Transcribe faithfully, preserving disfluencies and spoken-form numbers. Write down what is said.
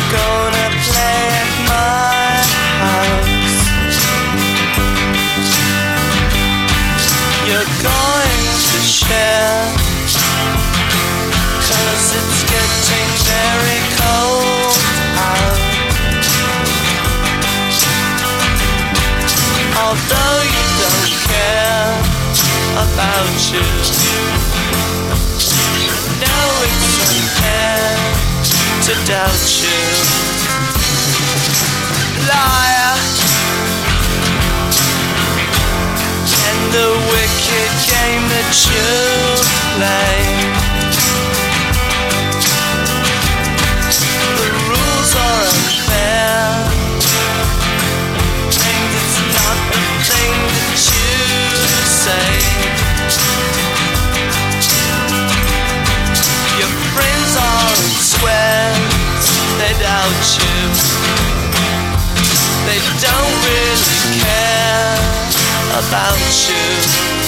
gonna play at my house. You're going to share, 'cause it's getting very cold out. Although you don't care about you, no, it's unfair to doubt you. Liar, and the wicked game that you play. The rules are unfair, and it's not the thing that you say. Your friends aren't squares, they doubt you. They don't really care about you.